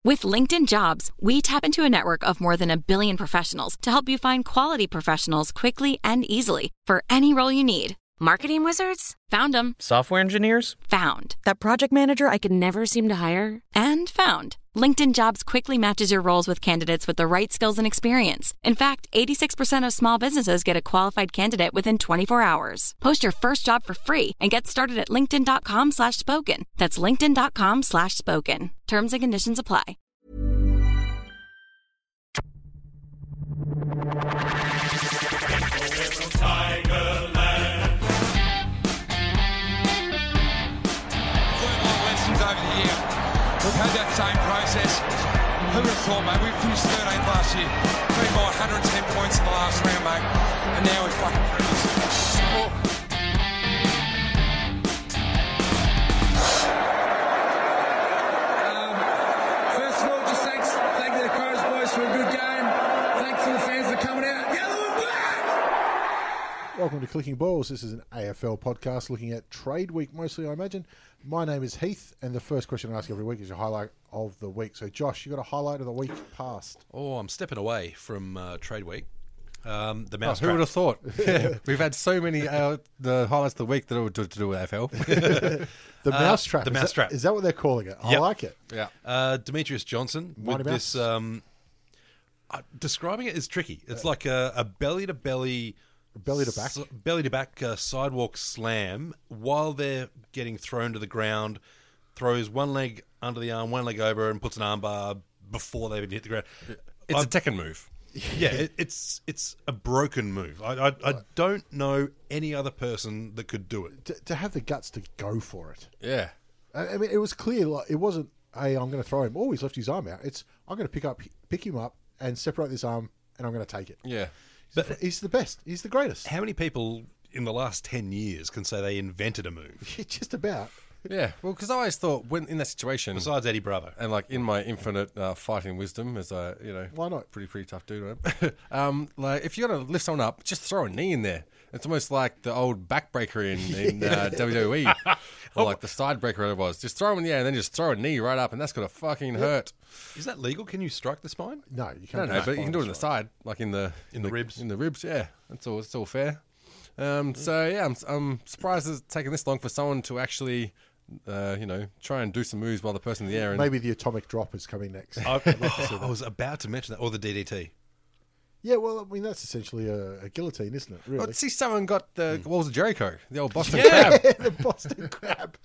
With LinkedIn Jobs, we tap into a network of more than 1 billion professionals to help you find quality professionals quickly and easily for any role you need. Marketing wizards? Found them. Software engineers? Found. That project manager I could never seem to hire? And found. LinkedIn Jobs quickly matches your roles with candidates with the right skills and experience. In fact, 86% of small businesses get a qualified candidate within 24 hours. Post your first job for free and get started at linkedin.com/spoken. That's linkedin.com/spoken. Terms and conditions apply. Over the year, we've had that same process. Who would have thought, mate? We finished 13th last year, beat by 110 points in the last round, mate, and now we're fucking cruising. First of all, just thank the Crows boys for a good game. Thanks to the fans for coming out. Yellow and black! Welcome to Clicking Balls. This is an AFL podcast looking at trade week mostly, I imagine. My name is Heath, and the first question I ask every week is your highlight of the week. So, Josh, you got a highlight of the week past? Oh, I'm stepping away from trade week. The mouse. Who would have thought? Yeah, we've had so many the highlights of the week that are to do with AFL. The mousetrap. The mousetrap. Is that what they're calling it? I Yep. like it. Yeah. Demetrius Johnson Mighty with this. Describing it is tricky. It's like a belly to belly. Belly to back. Belly to back sidewalk slam while they're getting thrown to the ground. Throws one leg under the arm, one leg over, and puts an armbar before they even hit the ground. It's a Tekken move. Yeah, it's a broken move. I don't know any other person that could do it. To have the guts to go for it. Yeah. I mean, it was clear. Like, it wasn't, hey, I'm going to throw him. Oh, he's left his arm out. It's, I'm going to pick him up and separate this arm, and I'm going to take it. Yeah. But he's the best. He's the greatest. How many people in the last 10 years can say they invented a move? Just about. Yeah. Well, because I always thought when in that situation, Besides Eddie Bravo. and like in my infinite fighting wisdom, as I, Why not? pretty tough dude, right? Like if you're gonna lift someone up, just throw a knee in there. It's almost like the old backbreaker in WWE, or like the side breaker, whatever it was. Just throw them in the air and then just throw a knee right up, and that's gonna fucking hurt. Is that legal? Can you strike the spine? No, you can't. No, but you can do it in the side, like in the ribs. In the ribs, yeah. That's all. It's all fair. So yeah, I'm surprised it's taken this long for someone to actually, try and do some moves while the person in the air. And Maybe the atomic drop is coming next. I was about to mention that, or the DDT. Yeah, well, I mean, that's essentially a guillotine, isn't it, really? Oh, see, someone got the walls of Jericho, the old Boston Crab, the Boston Crab.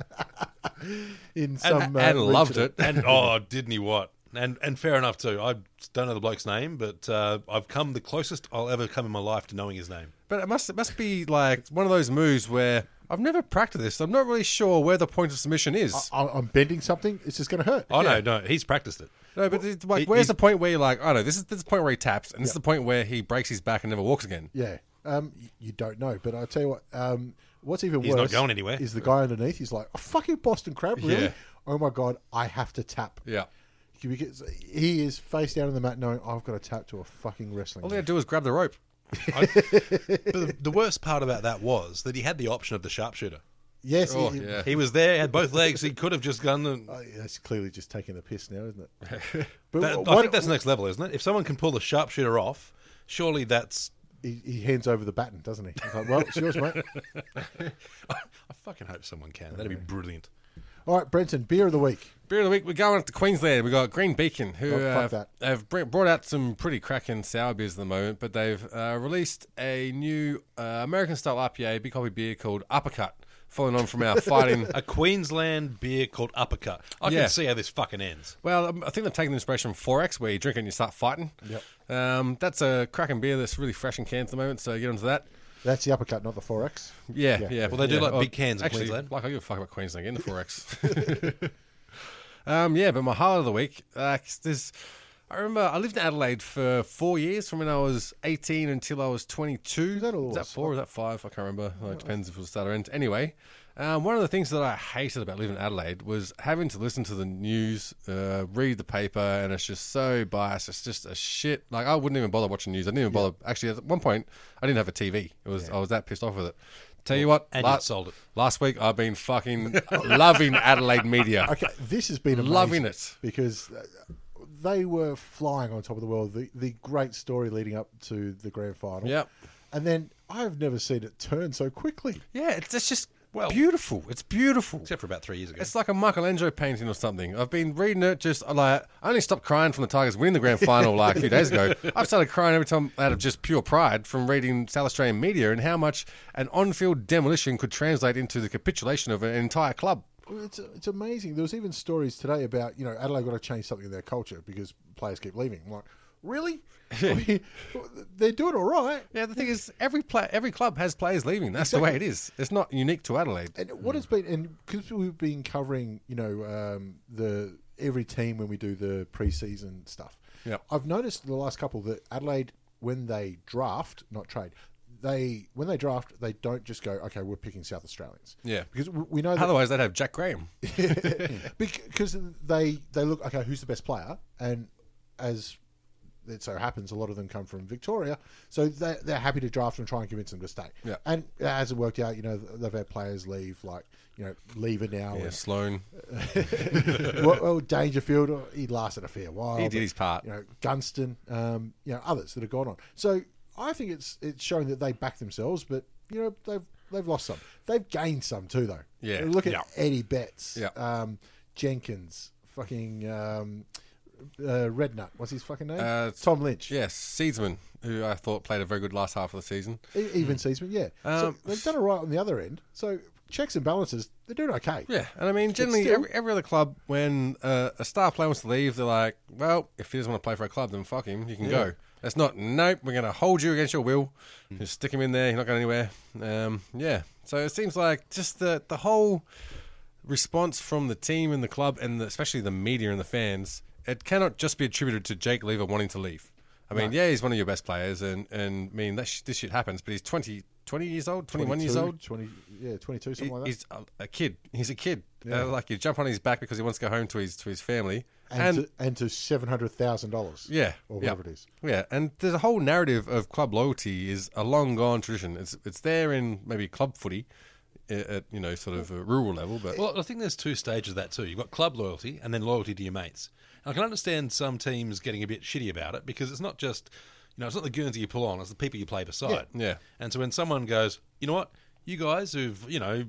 In some and loved region. it. And didn't he what? And fair enough too. I don't know the bloke's name, but I've come the closest I'll ever come in my life to knowing his name. But it must be like one of those moves where I've never practiced this. I'm not really sure where the point of submission is. I'm bending something. It's just going to hurt. Oh, no, he's practiced it. No, but it's like, where's the point where you're like, oh no, this is the point where he taps, and this is the point where he breaks his back and never walks again. Yeah. You don't know, but I'll tell you what. What's even He's worse not going anywhere. is the guy underneath. He's like, oh, fucking Boston Crab, really? Yeah. Oh my God, I have to tap. Yeah. Because he is face down on the mat knowing I've got to tap to a fucking wrestling All he match. had to do was grab the rope. But the worst part about that was that he had the option of the sharpshooter. Yes, Oh, yeah. He was there, had both legs. He could have just gone. That's clearly just taking a piss now, isn't it? But I think that's the next level, isn't it? If someone can pull the sharpshooter off, surely that's. he hands over the baton, doesn't he? He's like, well, it's yours, mate. I fucking hope someone can. That'd be brilliant. All right, Brenton, beer of the week. Beer of the week, we're going up to Queensland. We've got Green Beacon, who fuck that. have brought out some pretty cracking sour beers at the moment, but they've released a new American-style IPA, big hobby beer called Uppercut, following on from our fighting. A Queensland beer called Uppercut. I Yeah. can see how this fucking ends. Well, I think they've taken the inspiration from 4X, where you drink it and you start fighting. Yep. That's a cracking beer that's really fresh in cans at the moment, so get onto that. That's the uppercut, not the 4X. Yeah. Well, they do like big cans in actually, Queensland. Like, I give a fuck about Queensland. Get in the 4X. But my highlight of the week, I remember I lived in Adelaide for 4 years, from when I was 18 until I was 22. Is that all it Was that was? 4 or is that 5? I can't remember. It depends if it was start or end. Anyway, one of the things that I hated about living in Adelaide was having to listen to the news, read the paper, and it's just so biased. It's just a shit. Like, I wouldn't even bother watching news. I didn't even bother. Actually, at one point, I didn't have a TV. I was that pissed off with it. Tell you what, And you sold it. Last week, I've been fucking loving Adelaide media. Okay, this has been amazing. Loving it. Because they were flying on top of the world. The great story leading up to the grand final. Yep. And then I've never seen it turn so quickly. Yeah, it's just beautiful. It's beautiful. Except for about 3 years ago. It's like a Michelangelo painting or something. I've been reading it just like I only stopped crying from the Tigers winning the grand final like a few days ago. I've started crying every time out of just pure pride from reading South Australian media and how much an on-field demolition could translate into the capitulation of an entire club. Well, it's amazing. There was even stories today about, Adelaide got to change something in their culture because players keep leaving. I'm like, really? I mean, they're doing all right. Yeah, the thing is, every club has players leaving. That's the way it is. It's not unique to Adelaide. And what has been, and because we've been covering, every team when we do the pre-season stuff. Yep. I've noticed the last couple that Adelaide, when they draft, not trade, when they draft, they don't just go, okay, we're picking South Australians. Yeah. Because we know that... Otherwise, they'd have Jack Graham. Because they look, okay, who's the best player? And as it so happens, a lot of them come from Victoria. So they're happy to draft and try and convince them to stay. Yeah. And it hasn't worked out. They've had players leave, like, Lever now. Yeah, and, Sloan. well, Dangerfield, he lasted a fair while. He did his part. Gunston, others that have gone on. So I think it's showing that they back themselves, but they've lost some. They've gained some too, though. Yeah. Look at Eddie Betts, Jenkins, fucking Rednut. What's his fucking name? Tom Lynch. Yes, Seedsman, who I thought played a very good last half of the season. Even Seedsman, yeah. So they've done it right on the other end. So checks and balances, they're doing okay. Yeah, and I mean, generally, every other club, when a star player wants to leave, they're like, well, if he doesn't want to play for a club, then fuck him, you can go. It's not, nope, we're going to hold you against your will. Just stick him in there, you're not going anywhere. So it seems like just the whole response from the team and the club, and especially the media and the fans, it cannot just be attributed to Jake Lever wanting to leave. I mean, he's one of your best players, and I mean, this shit happens, but he's 20 years old, 21 years old? 22, something like that. He's a kid. He's a kid. Like, you jump on his back because he wants to go home to his family. And to $700,000. Yeah. Or whatever it is. Yeah, and there's a whole narrative of club loyalty is a long-gone tradition. It's there in maybe club footy at sort of a rural level. But Well, I think there's two stages of that too. You've got club loyalty and then loyalty to your mates. And I can understand some teams getting a bit shitty about it because it's not just, it's not the Guernsey you pull on, it's the people you play beside. Yeah. And so when someone goes, you know what, you guys who've,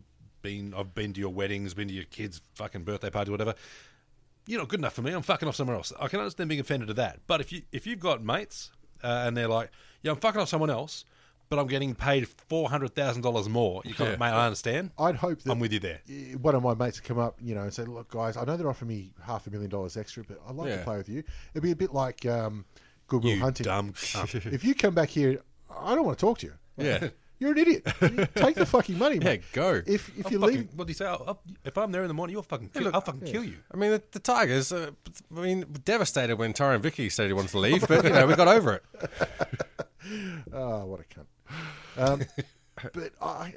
I've been to your weddings, been to your kids' fucking birthday party, whatever, you're not good enough for me, I'm fucking off somewhere else. I can understand being offended at that. But if you've got mates and they're like, yeah, I'm fucking off someone else, but I'm getting paid $400,000 more, you kind of, mate, I understand. I'd hope that I'm with you there. One of my mates would come up, and say, look, guys, I know they're offering me $500,000 extra, but I'd like to play with you. It'd be a bit like Goodwill Hunting. Dumb cunt. If you come back here, I don't want to talk to you. yeah. You're an idiot. Take the fucking money, mate. Go. If you leave... What do you say? If I'm there in the morning, I'll fucking kill you. I mean, the Tigers, devastated when Tyrone Vicky said he wanted to leave, but, we got over it. Oh, what a cunt. But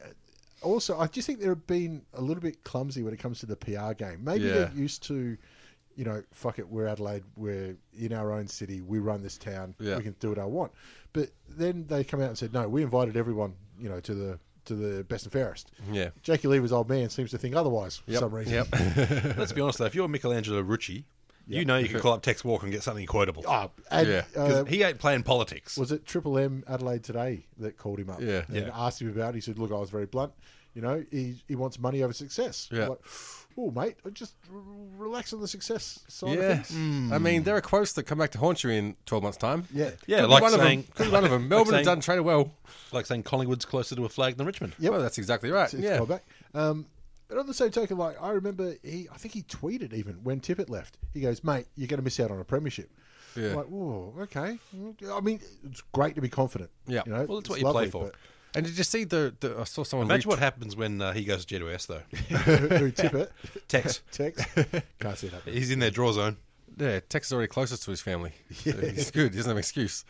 I just think they've been a little bit clumsy when it comes to the PR game. Maybe they're used to, fuck it, we're Adelaide, we're in our own city, we run this town, we can do what I want. But then they come out and said, no, we invited everyone, to the best and fairest. Yeah. Jackie Lever's old man seems to think otherwise for some reason. Yep. Let's be honest though, if you're Michelangelo Rucci, you can call up Tex Walker and get something quotable. And, he ain't playing politics. Was it Triple M Adelaide Today that called him up and asked him about it? He said, look, I was very blunt. He wants money over success. Yeah. Like, oh, mate, just relax on the success side of things. I mean, there are quotes that come back to haunt you in 12 months' time. Yeah. Yeah, like saying... Could be one of them. Melbourne have done traded well. Like saying Collingwood's closer to a flag than Richmond. Yep. Well, that's exactly right. It's called back. But on the same token, like, I remember I think he tweeted even when Tippett left. He goes, mate, you're going to miss out on a premiership. Yeah. I'm like, whoa, okay. I mean, it's great to be confident. Yeah. Well, that's what you play for. And did you see I saw someone... Imagine what happens when he goes to Jet though. Who, Tippett? Tex. Can't see that. He's in their draw zone. Yeah, Tex is already closest to his family. Yeah. So he's good. He doesn't have an excuse.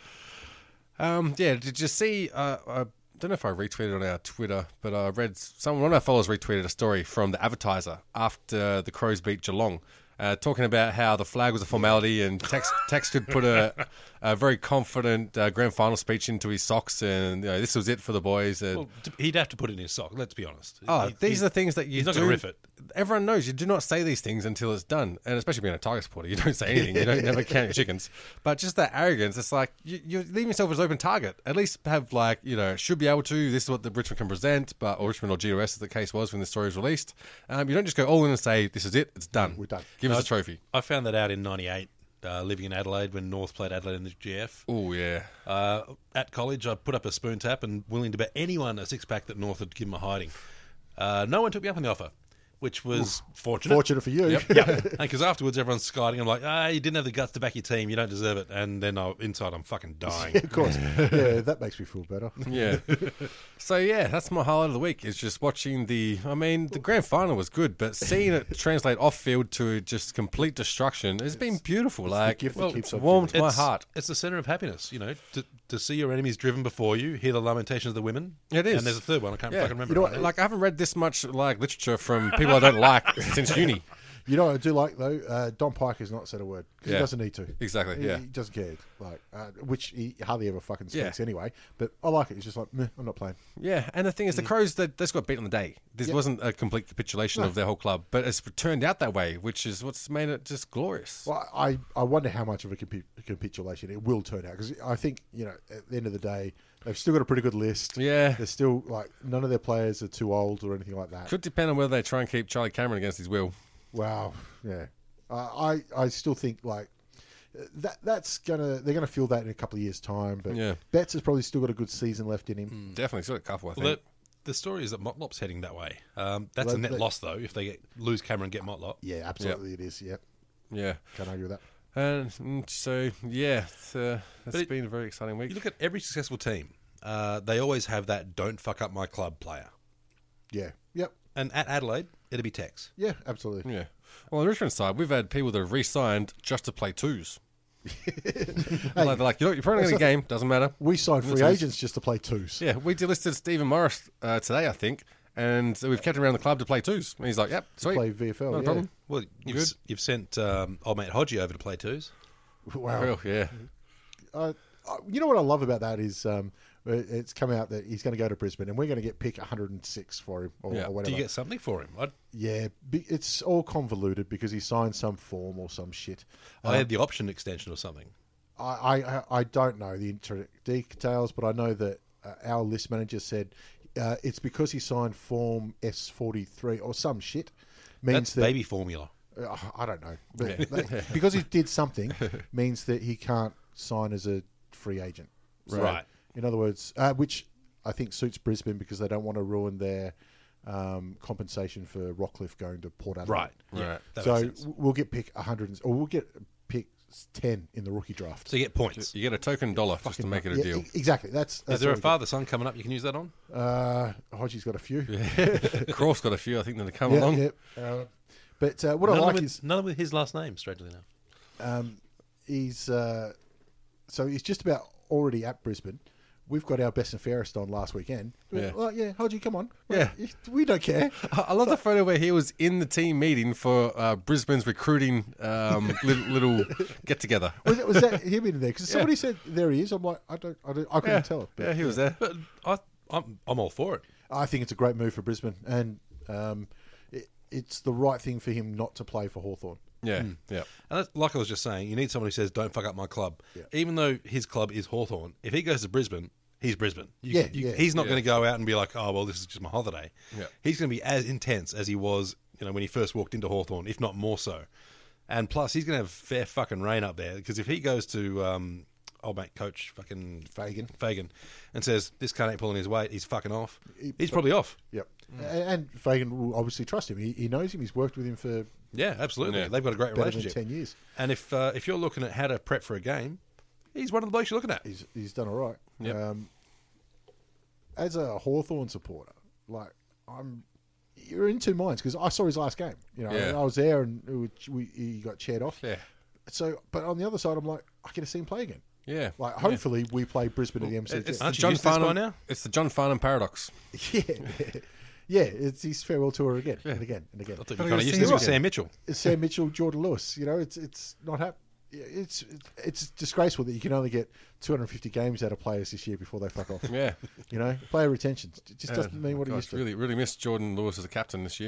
Did you see... I don't know if I retweeted on our Twitter, but I read one of our followers retweeted a story from the Advertiser after the Crows beat Geelong, talking about how the flag was a formality and Tex could put a a very confident grand final speech into his socks, and this was it for the boys. And, Well, he'd have to put it in his sock. Let's be honest. these are the things that you he's not do. going to riff it. Everyone knows you do not say these things until it's done, and especially being a Tiger supporter, you don't say anything. You don't never count your chickens. But just that arrogance, it's like you leave yourself as an open target. At least have should be able to. This is what the Richmond can present, or Richmond or GWS as the case was when the story was released. You don't just go all in and say this is it, it's done. We're done. Give us a trophy. I found that out in '98, living in Adelaide when North played Adelaide in the GF. Oh yeah. At college, I put up a spoon tap and willing to bet anyone a six-pack that North would give him a hiding. No one took me up on the offer, which was fortunate. Fortunate for you. Yeah, because afterwards everyone's skiding. I'm like, you didn't have the guts to back your team. You don't deserve it. And then inside I'm fucking dying. Of course. Yeah, that makes me feel better. Yeah. So, yeah, that's my highlight of the week is just watching the grand final was good, but seeing it translate off-field to just complete destruction has been beautiful. the gift that keeps it's on warmed giving. my heart. It's the centre of happiness, to see your enemies driven before you, hear the lamentations of the women. It is. And there's a third one. I can't Yeah. fucking remember. You know right what, now. Like, I haven't read this much literature from people I don't like since uni. You know what I do like, though? Don Pike has not said a word. 'Cause Yeah. He doesn't need to. Exactly, yeah. He doesn't care. Which he hardly ever fucking speaks Yeah. anyway. But I like it. He's just like, meh, I'm not playing. Yeah, and the thing is, the Crows, they just got beat on the day. This Yeah. wasn't a complete capitulation of their whole club, but it's turned out that way, which is what's made it just glorious. Well, I wonder how much of a capitulation it will turn out. Because I think, at the end of the day, they've still got a pretty good list. Yeah. They're still, none of their players are too old or anything like that. Could depend on whether they try and keep Charlie Cameron against his will. Wow. Yeah. I still think, they're gonna feel that in a couple of years' time. But Yeah. Betts has probably still got a good season left in him. Definitely, still a couple, I think. Well, the story is that Motlop's heading that way. That's Well, a net that- loss, though, if they lose Cameron and get Motlop. Yeah, absolutely it is. Yeah. Yeah. Can't argue with that. And so, yeah, it's been a very exciting week. You look at every successful team, they always have that don't fuck up my club player. Yeah. Yep. And at Adelaide, it'll be Tex. Yeah, absolutely. Yeah. Well, on the Richmond side, we've had people that have re-signed just to play twos. They're like, you're probably going to game, doesn't matter. We signed free Twos. agents just to play twos. Yeah, we delisted Stephen Morris today, I think, and we've kept him around the club to play twos. And he's like, yep, sweet. Play VFL, Not a yeah. problem. Well, you've sent old mate Hodgie over to play twos. Wow. Well, yeah. You know what I love about that is it's come out that he's going to go to Brisbane and we're going to get pick 106 for him or, Yeah. or whatever. Do you get something for him? Yeah, it's all convoluted because he signed some form or some shit. I had the option extension or something. I don't know the details, but I know that our list manager said it's because he signed form S43 or some shit. That's baby formula. I don't know. But because he did something means that he can't sign as a free agent. Right. In other words, which I think suits Brisbane because they don't want to ruin their compensation for Rockcliffe going to Port Adelaide. Right. Yeah, Right. that So makes sense. we'll get pick 100, or we'll get pick 10 in the rookie draft. So you get points. You get a token dollar just to make it a Yeah, deal. exactly. That's Is there a what we father-son coming up you can use that on? get. Hodgie's got a few. Croft's got a few, I think, that have come Yeah, along. yeah. But what I like is none with his last name, strangely enough. he's so he's just about already at Brisbane. We've got our best and fairest on last weekend. Yeah. Well, yeah, Hodgie, come on. Yeah. We don't care. I love the photo where he was in the team meeting for Brisbane's recruiting little get-together. Was that him in there? Because somebody said there he is. I'm like, I couldn't tell. But Yeah, he was there. But I'm all for it. I think it's a great move for Brisbane, and it's the right thing for him not to play for Hawthorn. Yeah, yeah. And that's, like I was just saying, you need someone who says, don't fuck up my club. Yeah. Even though his club is Hawthorn, if he goes to Brisbane, he's Brisbane. Yeah. He's not going to go out and be like, oh, well, this is just my holiday. Yeah. He's going to be as intense as he was when he first walked into Hawthorn, if not more so. And plus, he's going to have fair fucking rain up there, because if he goes to old mate coach fucking Fagan and says, this cunt ain't pulling his weight, he's fucking off, he's probably off. Yep. And Fagan will obviously trust him. He knows him. He's worked with him for Yeah, absolutely. Yeah. They've got a great better than relationship. 10 years. And if you're looking at how to prep for a game, he's one of the blokes you're looking at. He's done all right. Yep. As a Hawthorn supporter, you're in two minds because I saw his last game. Yeah. I was there and he got chaired off. Yeah. So, but on the other side, I'm like, I get to see him play again. Yeah. Hopefully, we play Brisbane at the It's MCG. the Aren't you John used to this by Farnham. now? It's the John Farnham paradox. Yeah, it's his farewell tour again and again and again. I thought you Gotta kind of go used see this him with again. Sam Mitchell. It's Sam Mitchell, Jordan Lewis. It's not it's disgraceful that you can only get 250 games out of players this year before they fuck off. Yeah. You know, player retention just doesn't mean what it used to. Really missed Jordan Lewis as a captain this year.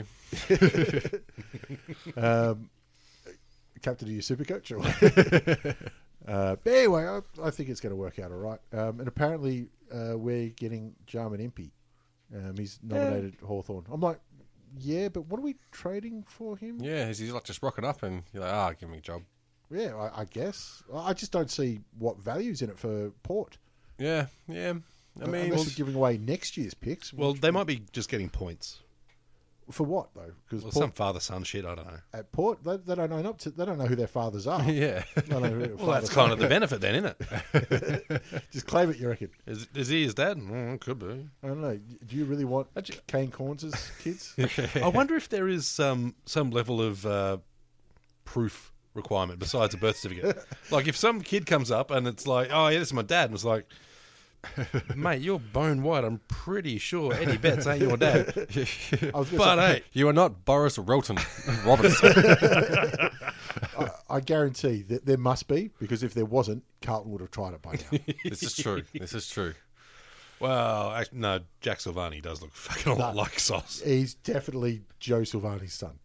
Captain of your super coach? Or but anyway, I think it's going to work out all right. And apparently we're getting Jarman Impey. He's nominated Hawthorn. I'm like, yeah, but what are we trading for him? Yeah, he's like just rocking up and you're like, give me a job. Yeah, I guess. I just don't see what value's in it for Port. Yeah. I mean, unless we're giving away next year's picks. Well, they might be just getting points. For what though? Because some father-son shit. I don't know. At Port, they don't know they don't know who their fathers are. Yeah. They don't know who their Well, that's fathers kind are. of the benefit then, isn't it? Just claim it, you reckon? Is he his dad? Could be. I don't know. Do you really want Kane Corns' kids? I wonder if there is some level of proof requirement besides a birth certificate. Like if some kid comes up and it's like, oh yeah, this is my dad, and it's like, mate, you're bone white. I'm pretty sure Eddie Betts ain't your dad. But hey, you are not Boris Relton Robertson. I guarantee that there must be, because if there wasn't, Carlton would have tried it by now. This is true. Well, no, Jack Silvani does look fucking a lot like Sauce. He's definitely Joe Silvani's son.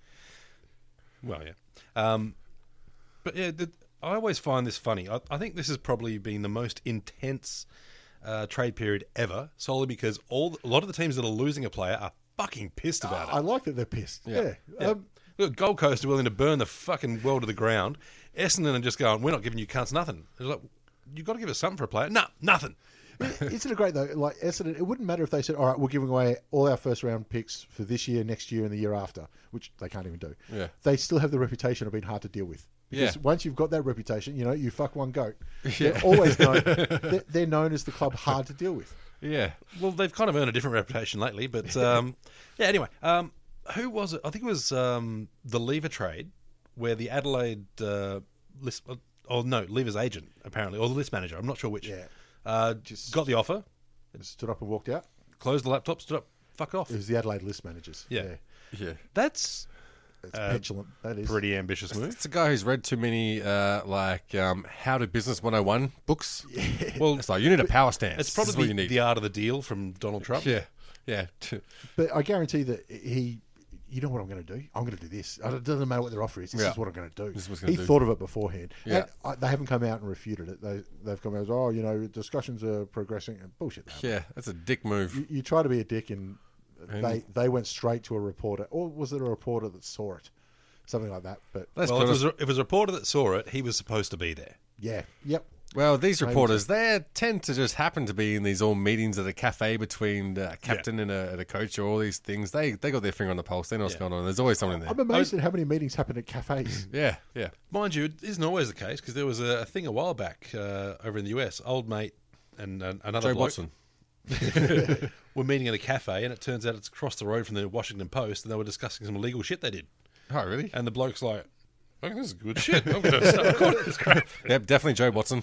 Well, yeah. But yeah, I always find this funny. I think this has probably been the most intense trade period ever, solely because a lot of the teams that are losing a player are fucking pissed about it. I like that they're pissed. Yeah. Look, Gold Coast are willing to burn the fucking world to the ground. Essendon are just going, we're not giving you cunts nothing. It's like, you've got to give us something for a player. No, nothing. Isn't it great though? Like Essendon, it wouldn't matter if they said, "All right, we're giving away all our first round picks for this year, next year, and the year after," which they can't even do. Yeah. They still have the reputation of being hard to deal with. Because once you've got that reputation, you know, you fuck one goat. They're always known. They're known as the club hard to deal with. Yeah. Well, they've kind of earned a different reputation lately, but yeah. Anyway, who was it? I think it was the Lever trade where the Adelaide Lever's agent apparently, or the list manager. I'm not sure which. Yeah. Just got the offer. Stood up and walked out. Closed the laptop. Stood up. Fuck off. It was the Adelaide list managers. Yeah. That's petulant. That is pretty ambitious move. It's a guy who's read too many How to Business 101 books. Yeah. Well, it's like, you need a power stance. It's probably what you need. The Art of the Deal from Donald Trump. Yeah. But I guarantee that you know what I'm going to do? I'm going to do this. It doesn't matter what their offer is. This is what I'm going to do. This is what he's he gonna do. thought of it beforehand. Yeah. And they haven't come out and refuted it. They've come out as, oh, you know, discussions are progressing. And bullshit. Yeah, that's a dick move. You try to be a dick and they went straight to a reporter. Or was it a reporter that saw it? Something like that. But if it was a reporter that saw it, he was supposed to be there. Yeah. Yep. Well, these reporters, they tend to just happen to be in these all meetings at a cafe between a captain and a coach or all these things. They got their finger on the pulse. They know what's going on. There's always someone in there. I'm amazed at how many meetings happen at cafes. Yeah. Mind you, it isn't always the case, because there was a thing a while back over in the US. Old mate and another Joe bloke Watson. were meeting in a cafe, and it turns out it's across the road from the Washington Post, and they were discussing some illegal shit they did. Oh, really? And the bloke's like, I think this is good shit. I'm going to start recording this crap. Yep, definitely Joe Watson.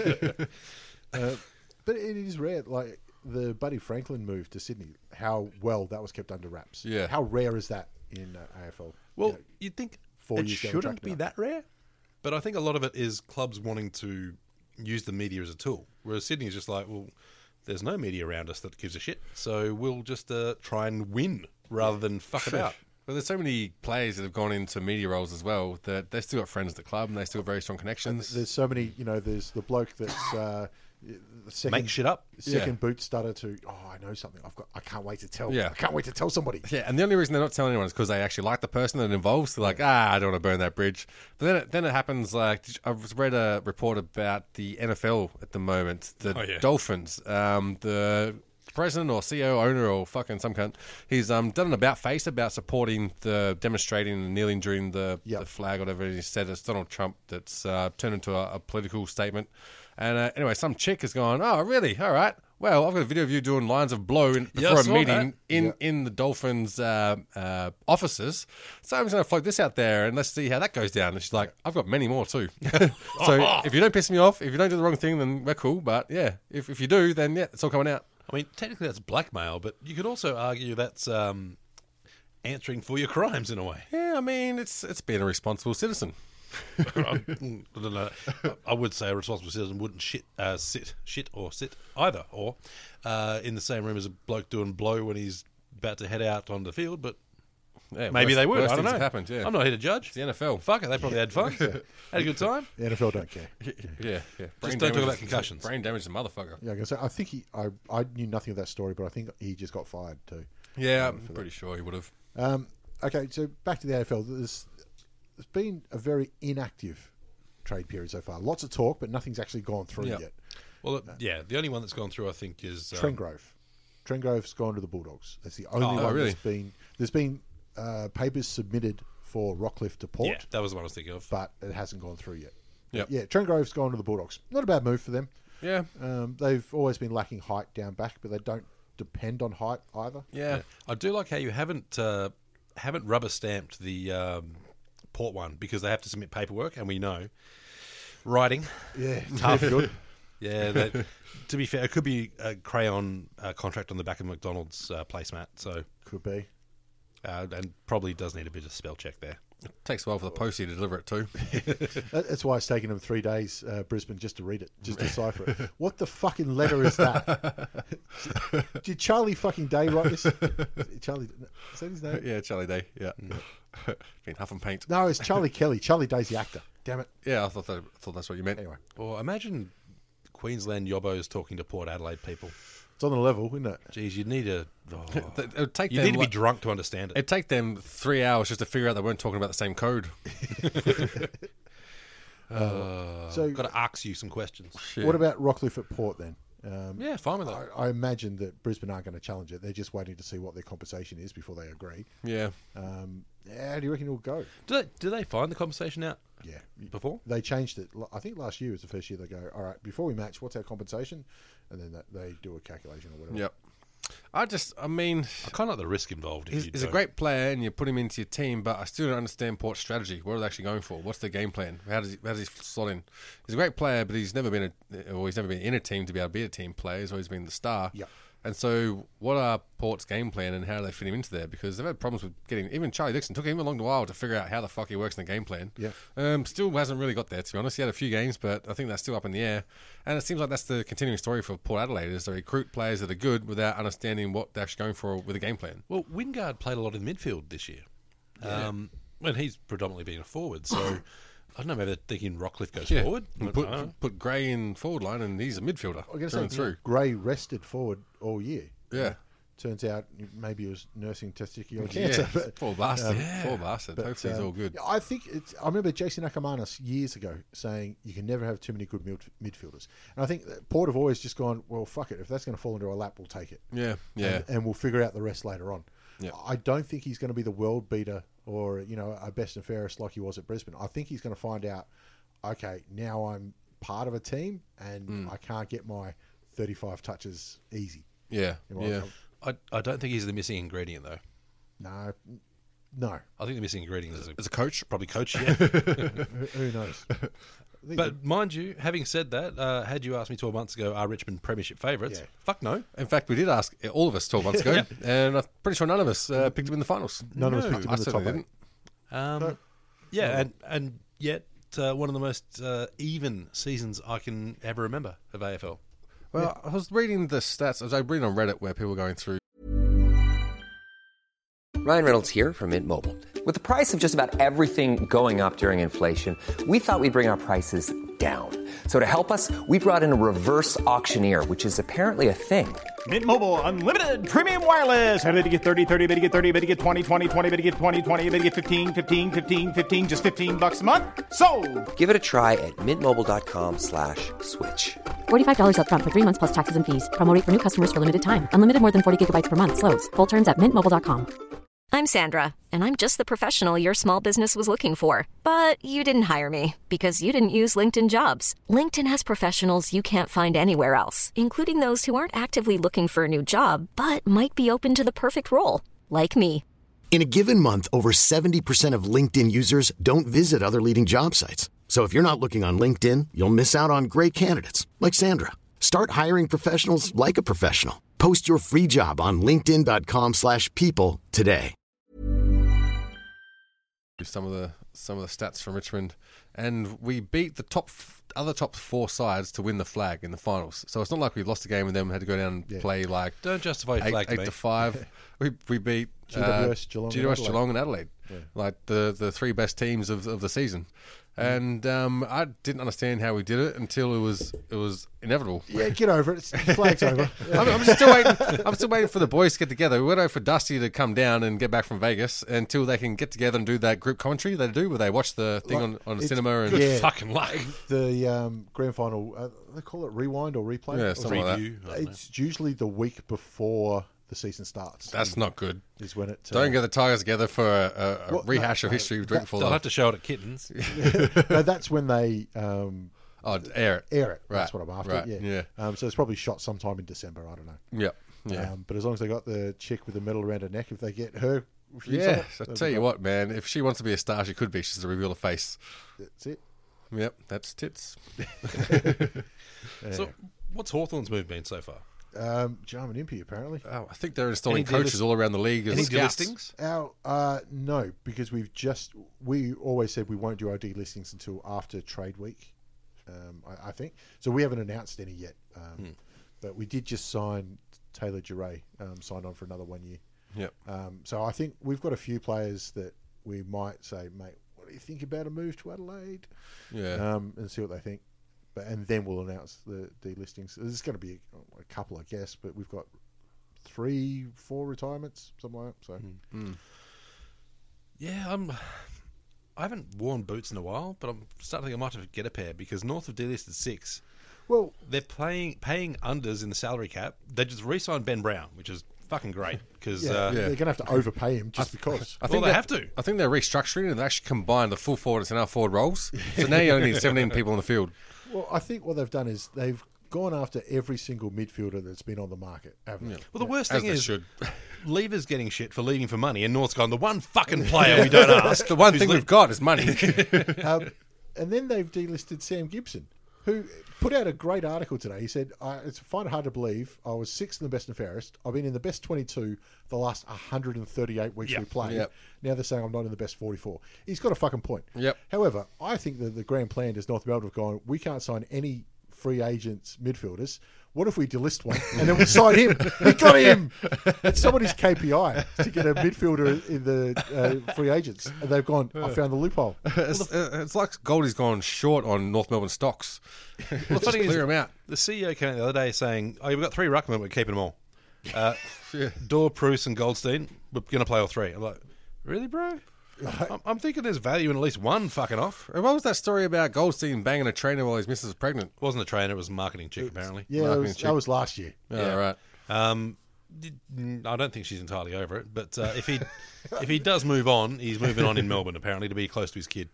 But it is rare, like the Buddy Franklin move to Sydney, how well that was kept under wraps. Yeah. How rare is that in AFL? Well, you'd think 4 it years down the shouldn't track be now. that rare, but I think a lot of it is clubs wanting to use the media as a tool, whereas Sydney is just like, well, there's no media around us that gives a shit, so we'll just try and win rather than fuck about. Well, there's so many players that have gone into media roles as well that they've still got friends at the club and they still have very strong connections. There's so many, you know, there's the bloke that's the second, Make shit up. second boot starter to, I know something. I can't wait to tell. Yeah. I can't wait to tell somebody. Yeah, and the only reason they're not telling anyone is because they actually like the person that it involves. They're like, I don't want to burn that bridge. But then it happens like, I've read a report about the NFL at the moment, the Dolphins, the president or CEO, owner, or fucking some cunt. He's done an about face about supporting the demonstrating and kneeling during the flag, whatever he said. It's Donald Trump that's turned into a political statement. And anyway, some chick has gone, oh, really? All right. Well, I've got a video of you doing lines of blow before a meeting in the Dolphins' offices. So I'm just going to float this out there and let's see how that goes down. And she's like, I've got many more too. So if you don't piss me off, if you don't do the wrong thing, then we're cool. But yeah, if you do, then yeah, it's all coming out. I mean, technically that's blackmail, but you could also argue that's answering for your crimes in a way. Yeah, I mean, it's being a responsible citizen. I don't know. I would say a responsible citizen wouldn't sit either, or in the same room as a bloke doing blow when he's about to head out on the field, but Yeah, maybe they would. worse I don't things know. have happened, yeah. I'm not here to judge. It's the NFL. Fuck it, they probably had fun. Had a good time. The NFL don't care. Yeah. Just don't talk about concussions. Brain damage to motherfucker. Yeah, I was gonna say, I think I knew nothing of that story, but I think he just got fired too. Yeah, I'm pretty sure he would have. Okay, so back to the AFL. There's been a very inactive trade period so far. Lots of talk, but nothing's actually gone through yet. Well, yeah, the only one that's gone through, I think, is Trengrove. Trengrove's gone to the Bulldogs. That's the only one really? that's been. There's been papers submitted for Rockcliffe to Port, Yeah, that was the one I was thinking of. but it hasn't gone through yet. Yep. Yeah, Trengrove's gone to the Bulldogs. Not a bad move for them. Yeah. They've always been lacking height down back, but they don't depend on height either. Yeah. I do like how you haven't rubber stamped the Port one, because they have to submit paperwork, and we know writing. Yeah, tough. Good. Yeah, to be fair, it could be a crayon contract on the back of McDonald's placemat, so Could be. and probably does need a bit of spell check there. It takes a while for the postie to deliver it too. That's why it's taken them 3 days, Brisbane, just to read it, just to decipher it. What the fucking letter is that? Did Charlie fucking Day write this? Charlie, is that his name? Yeah, Charlie Day. Yeah. Been huff and paint. No, it's Charlie Kelly. Charlie Day's the actor. Damn it. Yeah, I thought that's what you meant. Anyway, Or imagine Queensland yobbos talking to Port Adelaide people. it's on the level, isn't it? Geez, you'd need to. It would take You them need to be like- drunk to understand it. It'd take them 3 hours just to figure out they weren't talking about the same code. So, Got to ask you some questions. what about Rockcliffe at Port then? Yeah, fine with that. I imagine that Brisbane aren't going to challenge it. They're just waiting to see what their compensation is before they agree. Yeah. How do you reckon it'll go? Do they find the conversation out Yeah. before? They changed it. I think last year was the first year they go, all right, before we match, what's our compensation? And then they do a calculation or whatever. Yep. I mean, I kind of like the risk involved. If you he's a don't. great player and you put him into your team, but I still don't understand Port's strategy. What are they actually going for? What's their game plan? How does he slot in? He's a great player, but he's never been in a team to be able to be a team player. He's always been the star. Yep. And so, what are Port's game plan and how do they fit him into there? Because they've had problems with getting. Even Charlie Dixon took him a long while to figure out how the fuck he works in the game plan. Yeah. Still hasn't really got there, to be honest. He had a few games, but I think that's still up in the air. And it seems like that's the continuing story for Port Adelaide: is they recruit players that are good without understanding what they're actually going for with a game plan. Well, Wingard played a lot in midfield this year. And he's predominantly been a forward, so I don't know, maybe they're thinking Rockcliffe goes forward. And put Gray in forward line, and he's a midfielder. I'm going through and to say, through. Gray rested forward all year. Yeah. Turns out maybe he was nursing testicular Yeah, cancer. But, poor bastard. Poor bastard. but, Hopefully he's all good. I think I remember Jason Akamanis years ago saying you can never have too many good midfielders. And I think that Port have always just gone, well, fuck it. If that's going to fall into our lap, we'll take it. Yeah, yeah. And we'll figure out the rest later on. Yeah. I don't think he's going to be the world beater or, a best and fairest like he was at Brisbane. I think he's going to find out, okay, now I'm part of a team and I can't get my 35 touches easy. Yeah, yeah. I don't think he's the missing ingredient, though. No. I think the missing ingredient is As a coach? probably coach, yeah. Who knows? But mind you, having said that, had you asked me 12 months ago, are Richmond premiership favourites? Yeah. Fuck no. In fact, we did ask all of us 12 months ago, and I'm pretty sure none of us picked him in the finals. None of us picked him I in the top certainly 8. didn't. Yeah, and yet one of the most even seasons I can ever remember of AFL. Well, I was reading the stats. I was reading on Reddit where people were going through. Ryan Reynolds here from Mint Mobile. With the price of just about everything going up during inflation, we thought we'd bring our prices down. So to help us, we brought in a reverse auctioneer, which is apparently a thing. Mint Mobile Unlimited Premium Wireless. How to get 30, 30, bit to get 30, bit to get 20, 20, 20, bit to get 20, 20, bit to get 15, 15, 15, 15, just $15 a month? Sold! Give it a try at mintmobile.com/switch. $45 up front for 3 months plus taxes and fees. Promo rate for new customers for limited time. Unlimited more than 40 gigabytes per month. Slows full terms at mintmobile.com. I'm Sandra, and I'm just the professional your small business was looking for. But you didn't hire me because you didn't use LinkedIn Jobs. LinkedIn has professionals you can't find anywhere else, including those who aren't actively looking for a new job, but might be open to the perfect role, like me. In a given month, over 70% of LinkedIn users don't visit other leading job sites. So if you're not looking on LinkedIn, you'll miss out on great candidates like Sandra. Start hiring professionals like a professional. Post your free job on linkedin.com/people today. some of the stats from Richmond, and we beat the other top 4 sides to win the flag in the finals. So it's not like we lost a game with them and had to go down and play like Don't justify your flag to me. 8-5. we beat GWS Geelong and Adelaide, like the 3 best teams of the season. And I didn't understand how we did it until it was inevitable. Yeah, get over it. Flag's over. I'm still waiting. I'm still waiting for the boys to get together. We wait for Dusty to come down and get back from Vegas until they can get together and do that group commentary they do, where they watch the thing on the cinema. And Good fucking luck. The grand final, they call it rewind or replay. Yeah, something like that. It's usually the week before the season starts. That's not good. Is when it don't get the Tigers together for a rehash of history before they'll have to show it at Kittens. No, that's when they air it. Right. That's what I'm after. Right. Yeah. So it's probably shot sometime in December. I don't know. Yep. Yeah. But as long as they got the chick with the medal around her neck, if they get her, I tell you what, man. If she wants to be a star, she could be. She's to reveal her face. That's it. Yep. That's tits. So, what's Hawthorn's move been so far? Jarman Impey, apparently. I think they're installing coaches all around the league as Any scouts. delistings? No, because we always said we won't do our delistings until after trade week. I think so. We haven't announced any yet, but we did just sign Taylor Giray, signed on for another 1 year. Yep. So I think we've got a few players that we might say, mate, what do you think about a move to Adelaide? Yeah. And see what they think. And then we'll announce the delistings. There's going to be a couple, I guess, but we've got 3-4 retirements, something like that. So, Yeah, I haven't worn boots in a while, but I'm starting to think I might have to get a pair because North have delisted 6. well, They're paying unders in the salary cap. They just re-signed Ben Brown, which is fucking great because they're going to have to overpay him just because. I think they have to. I think they're restructuring and they actually combine the full forward and centre forward roles. So now you only need 17 people on the field. Well, I think what they've done is they've gone after every single midfielder that's been on the market, haven't they? Well, the worst As thing they is, should. Lever's getting shit for leaving for money, and North's gone, the one fucking player we don't ask. The one who's thing we've got is money. And then they've delisted Sam Gibson, who put out a great article today. He said, it's find it hard to believe I was 6th in the best and fairest. I've been in the best 22 the last 138 weeks we played. Yep. Now they're saying I'm not in the best 44. He's got a fucking point. Yep. However, I think that the grand plan is North Melbourne have gone, we can't sign any free agents midfielders. What if we delist one and then we sign him? We got him! It's somebody's KPI to get a midfielder in the free agents. And they've gone, I found the loophole. It's like Goldie's gone short on North Melbourne stocks. Well, the funny clear is, them out. the CEO came out the other day saying, we've got 3 ruckmen, we're keeping them all. Dorr, Bruce and Goldstein, we're going to play all 3. I'm like, really, bro? I'm thinking there's value in at least one fucking off. And what was that story about Goldstein banging a trainer while his missus was pregnant? It wasn't a trainer, it was a marketing chick, apparently. Yeah, that was last year. Yeah, right. I don't think she's entirely over it, but if he does move on, he's moving on in Melbourne, apparently, to be close to his kid.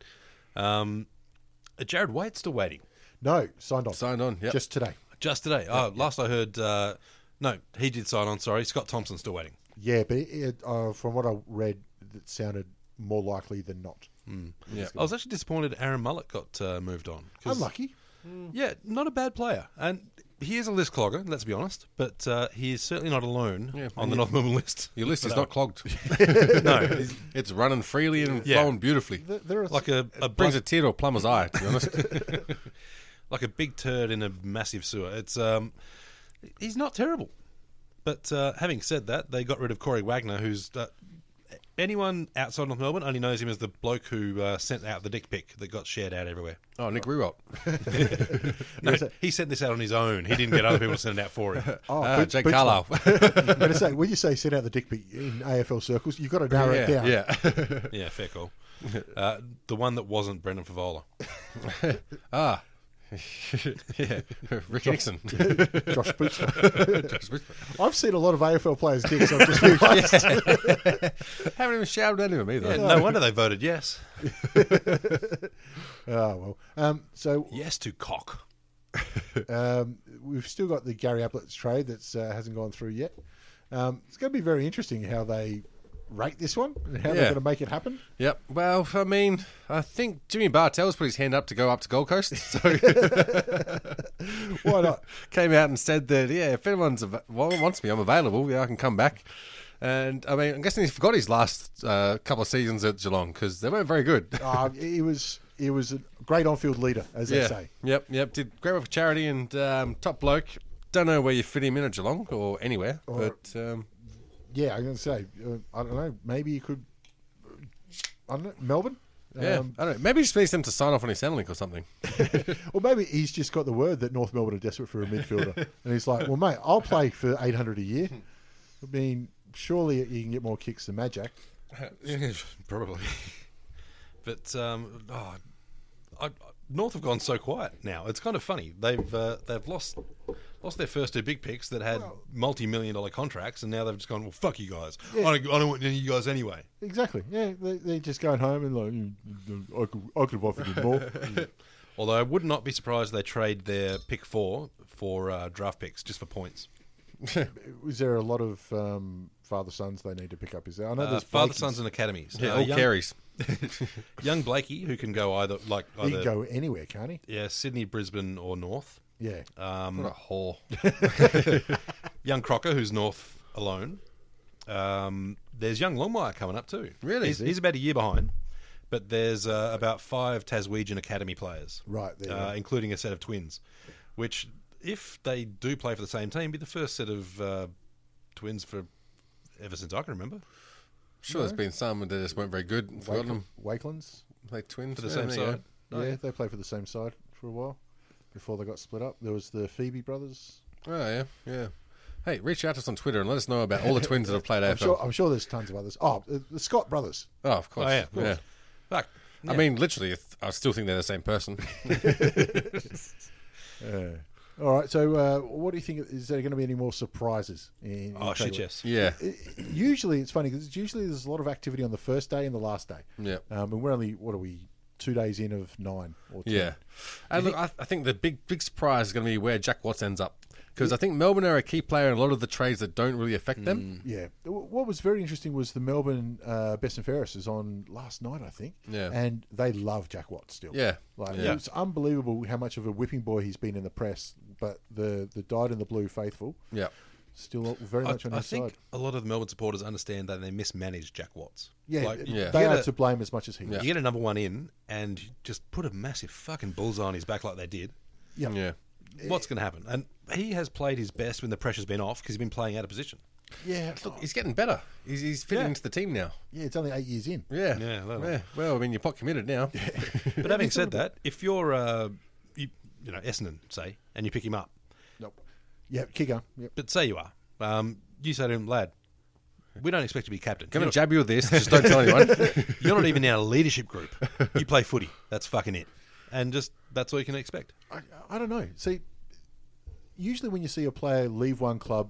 Jared Waite's still waiting. No, signed on. Signed on, yep. Just today. Just today. Last I heard, no, he did sign on, sorry. Scott Thompson's still waiting. Yeah, but from what I read, it sounded more likely than not. Yeah. I was actually disappointed Aaron Mullett got moved on. Unlucky. Yeah, not a bad player. And he is a list clogger, let's be honest, but he is certainly not alone on the North Melbourne list. Your list is not clogged. No. It's running freely and flowing beautifully. Like a brings a tear to a plumber's eye, to be honest. like a big turd in a massive sewer. It's he's not terrible. But having said that, they got rid of Corey Wagner, who's... anyone outside North Melbourne only knows him as the bloke who sent out the dick pic that got shared out everywhere. Oh, Nick Rewalt. No, he sent this out on his own. He didn't get other people to send it out for him. Jake Carlisle. When you say send out the dick pic in AFL circles, you've got to narrow it down. Yeah. Yeah, fair call. The one that wasn't Brendan Favola. Yeah, Ricky Nixon. Josh Bootsma. I've seen a lot of AFL players' dicks. I've just realised. Haven't even shouted at him either. Yeah, no wonder they voted yes. Oh, well. So yes to cock. We've still got the Gary Ablett's trade that hasn't gone through yet. It's going to be very interesting how they rate this one and how they're going to make it happen. Yep. Well, I mean, I think Jimmy Bartels put his hand up to go up to Gold Coast. So Why not? Came out and said that, if anyone wants me, I'm available. Yeah, I can come back. And, I mean, I'm guessing he forgot his last couple of seasons at Geelong because they weren't very good. He was a great on-field leader, as they say. Yep. Did great work for charity and top bloke. Don't know where you fit him in at Geelong or anywhere, but... yeah, I'm going to say, I don't know, maybe you could... I don't know, Melbourne? Yeah, I don't know. Maybe he just needs them to sign off on his Centrelink or something. Or maybe he's just got the word that North Melbourne are desperate for a midfielder. And he's like, well, mate, I'll play for $800 a year. I mean, surely you can get more kicks than Majak. Yeah, probably. But North have gone so quiet now. It's kind of funny. They've lost their first two big picks that had multi-million-dollar contracts, and now they've just gone, well, fuck you guys. Yeah. I don't want any of you guys anyway. Exactly. Yeah, they're just going home and like, I could have offered you more. Although I would not be surprised if they trade their pick 4 for draft picks just for points. Is there a lot of father-sons they need to pick up? Is there? I know there's father, Blakeys. sons, and academies. Yeah, all carries. Young Blakey, who can go either He can go anywhere, can't he? Yeah, Sydney, Brisbane, or North. Yeah. What a whore. Young Crocker, who's North alone. There's young Longmire coming up too. Really? He's about a year behind. But there's about 5 Taswegian Academy players. Right, there you go. Including a set of twins. Which, if they do play for the same team, be the first set of twins for ever since I can remember. Sure, there's been some that just weren't very good. Forgotten them. Wakelands? Play twins. For the same there you side. go. Yeah, they played for the same side for a while before they got split up. There was the Phoebe brothers. Oh, yeah. Hey, reach out to us on Twitter and let us know about all the twins that have played AFL. I'm sure there's tons of others. Oh, the Scott brothers. Oh, of course. Oh, yeah, of course. Yeah. Fuck. I mean, literally, I still think they're the same person. All right, so what do you think? Is there going to be any more surprises? In shit, yes. Yeah. Usually, it's funny because usually there's a lot of activity on the first day and the last day. Yeah. And we're only, 2 days in of 9 or 10? Yeah. And look, I think the big surprise is going to be where Jack Watts ends up. Because I think Melbourne are a key player in a lot of the trades that don't really affect them. Yeah. What was very interesting was the Melbourne Best and Fairest is on last night, I think. Yeah. And they love Jack Watts still. Yeah. It's unbelievable how much of a whipping boy he's been in the press. But the dyed in the blue faithful, still very much on his side. I think a lot of the Melbourne supporters understand that they mismanaged Jack Watts. Yeah, You they are get to blame as much as he is. You get a number one in and you just put a massive fucking bullseye on his back like they did. Yeah. What's going to happen? And he has played his best when the pressure's been off because he's been playing out of position. Yeah. Look, he's getting better. He's fitting into the team now. Yeah, it's only 8 years in. Yeah. Yeah. Well, I mean, you're pot committed now. But having said that, if you're, Essendon, say, and you pick him up. Nope. Yeah, kicker. Yep. But say you are. You say to him, lad, we don't expect you to be captain. Going to jab you with this, just don't tell anyone. You're not even in our leadership group. You play footy. That's fucking it. And just, that's all you can expect. I don't know. See, usually when you see a player leave one club,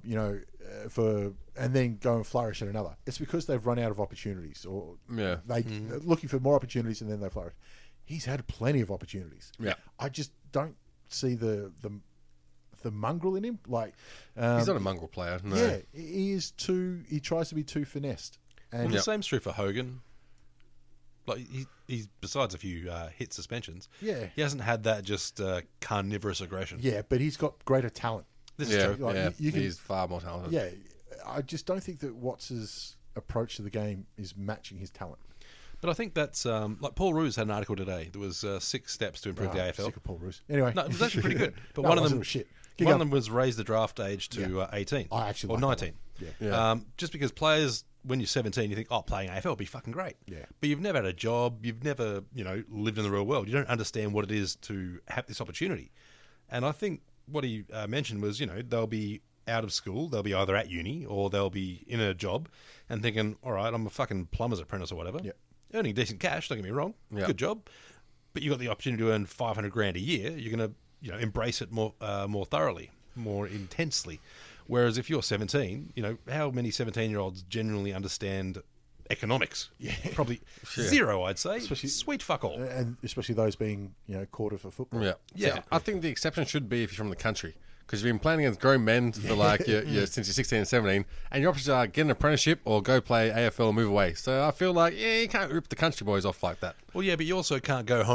and then go and flourish at another, it's because they've run out of opportunities, or they're looking for more opportunities, and then they flourish. He's had plenty of opportunities. Yeah, I just don't see the mongrel in him. Like he's not a mongrel player. No. Yeah, he is too. He tries to be too finessed. And the same's true for Hogan. Like he's besides a few hit suspensions. Yeah, he hasn't had that just carnivorous aggression. Yeah, but he's got greater talent. This is true. Like, he's far more talented. Yeah, I just don't think that Watts's approach to the game is matching his talent. But I think that's like Paul Roos had an article today. There was 6 steps to improve the AFL. Sick of Paul Roos. Anyway, no, it was actually pretty good. But no, one of them was shit. One of them was raise the draft age to 18 or 19. Yeah. Just because players, when you're 17, you think, playing AFL would be fucking great. Yeah. But you've never had a job. You've never, lived in the real world. You don't understand what it is to have this opportunity. And I think what he mentioned was, they'll be out of school. They'll be either at uni or they'll be in a job and thinking, all right, I'm a fucking plumber's apprentice or whatever. Yeah. Earning decent cash, don't get me wrong. Yeah. Good job. But you've got the opportunity to earn $500,000 a year. You're going to, embrace it more thoroughly, more intensely. Whereas if you're 17, how many 17-year-olds genuinely understand economics? Yeah. Probably zero, I'd say. Especially, sweet fuck all. And especially those being, quarter for football. Yeah. Yeah. So I think the exception should be if you're from the country. Because you've been playing against grown men for since you're 16 and 17, and your options are get an apprenticeship or go play AFL and move away. So I feel like, you can't rip the country boys off like that. Well, yeah, but you also can't go home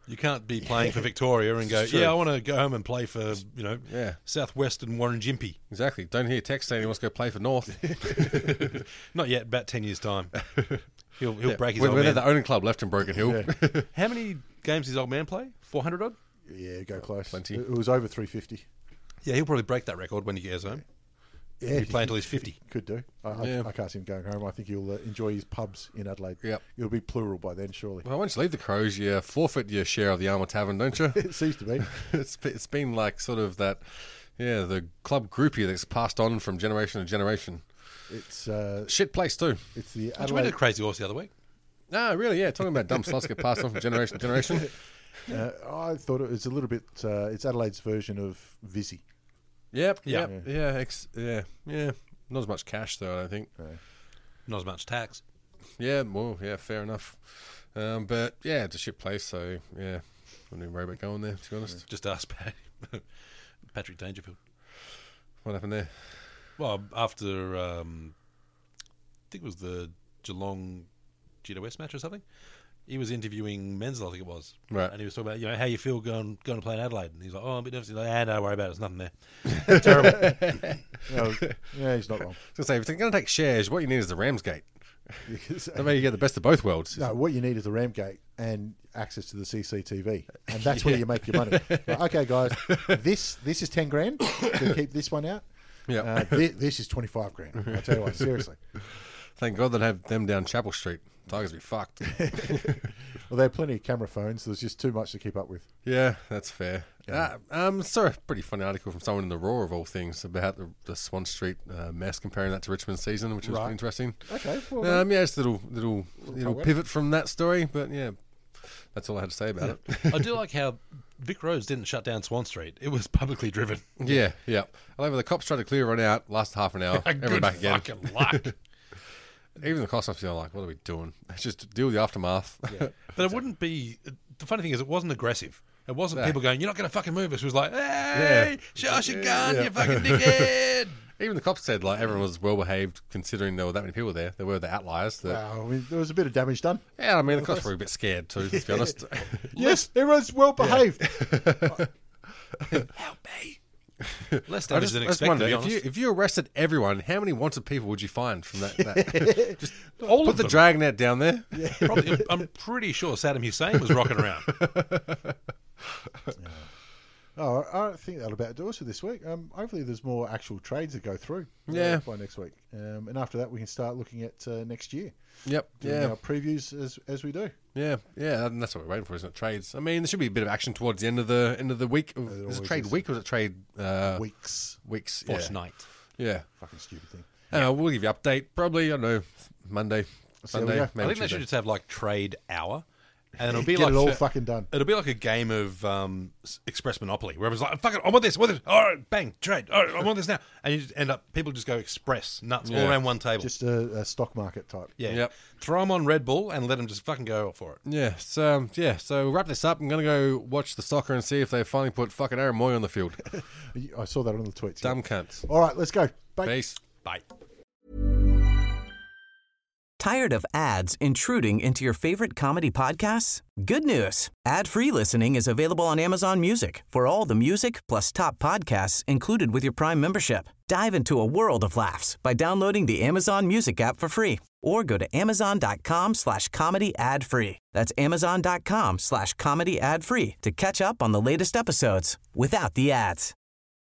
You can't be playing for Victoria and go, I want to go home and play for, Southwestern Warren Gympie. Exactly. Don't hear text saying he wants to go play for North. Not yet, about 10 years' time. He'll break his We're old man. the only club left in Broken Hill. Yeah. How many games does old man play? 400 odd? Yeah, go close. Plenty. It was over 350. Yeah, he'll probably break that record when he gets home. Yeah, He'll be playing until he's 50. Could do. I can't see him going home. I think he'll enjoy his pubs in Adelaide. Yep. It'll be plural by then, surely. Well, once you leave the Crows, you forfeit your share of the Armour Tavern, don't you? It seems to be. It's been like sort of that, the club groupie that's passed on from generation to generation. It's Shit place too. it's the Did you went Adelaide. to Crazy Horse the other week? No, really, talking about dumb sluts get passed on from generation to generation. I thought it was a little bit. It's Adelaide's version of Vizzy. Yep. Yeah. Not as much cash though, I don't think. Not as much tax. Yeah, well, fair enough. But yeah, it's a shit place, so yeah, I wouldn't even worry about going there, to be honest. Just ask Patrick Dangerfield. What happened there? Well, after I think it was the Geelong GWS match or something, he was interviewing Menzel, I think it was. Right. And he was talking about, how you feel going to play in Adelaide. And he's like, I'm a bit nervous. He's like, don't worry about it. There's nothing there. Terrible. Yeah, he's not wrong. I was going to say, if they're going to take shares, what you need is the Ramsgate. That way you get the best of both worlds. No, what you need is the Ramgate and access to the CCTV, and that's where you make your money. Like, okay, guys, this is 10 grand to keep this one out. Yeah. This is 25 grand. I tell you what, seriously. Thank God they have them down Chapel Street. Tigers be fucked. Well, they have plenty of camera phones, so there's just too much to keep up with. Yeah, that's fair. Saw a pretty funny article from someone in the Raw of all things about the Swan Street mess, comparing that to Richmond's season, which was interesting. Okay, well, it's a little pivot from that story, but yeah, that's all I had to say about it. I do like how Vic Roads didn't shut down Swan Street. It was publicly driven. Yeah. I love it. The cops tried to clear everyone out, last half an hour, everyone back again. Fucking luck. Even the cops officers are like, what are we doing? Let's just deal with the aftermath. Yeah. But it wouldn't be... The funny thing is, it wasn't aggressive. It wasn't people going, you're not going to fucking move us. It was like, hey, show us your gun, you fucking dickhead. Even the cops said, like, everyone was well-behaved considering there were that many people there. There were the outliers. I mean, there was a bit of damage done. Yeah, I mean, the cops were a bit scared too, to be honest. Yes, everyone's well-behaved. Help me. Less damage than expected, to be honest. If you arrested everyone, how many wanted people would you find from that? Just all put of the them. dragnet down there. Yeah. Probably, I'm pretty sure Saddam Hussein was rocking around. I think that'll about do us for this week. Hopefully there's more actual trades that go through by next week. And after that, we can start looking at next year. Yep. Doing our previews as we do. Yeah, and that's what we're waiting for, isn't it? Trades. I mean, there should be a bit of action towards the end of the week. Is it trade week or is it trade weeks? Weeks. Fortnight. Yeah. Fucking stupid thing. We'll give you an update probably. I don't know, Monday, Sunday. I think they should just have like trade hour. And it'll be Get like it all fucking done. It'll be like a game of Express Monopoly, where everyone's like, "Fuck it, I want this, All right, bang, trade. All right, I want this now." And you just end up, people just go Express nuts all around one table. Just a stock market type. Yeah. Yep. Throw them on Red Bull and let them just fucking go for it. Yeah. So we'll wrap this up. I'm gonna go watch the soccer and see if they finally put fucking Aaron Moy on the field. I saw that on the tweets. Dumb cunts. All right, let's go. Bye. Peace. Bye. Tired of ads intruding into your favorite comedy podcasts? Good news. Ad-free listening is available on Amazon Music for all the music plus top podcasts included with your Prime membership. Dive into a world of laughs by downloading the Amazon Music app for free or go to amazon.com/comedy ad-free. That's amazon.com/comedy ad-free to catch up on the latest episodes without the ads.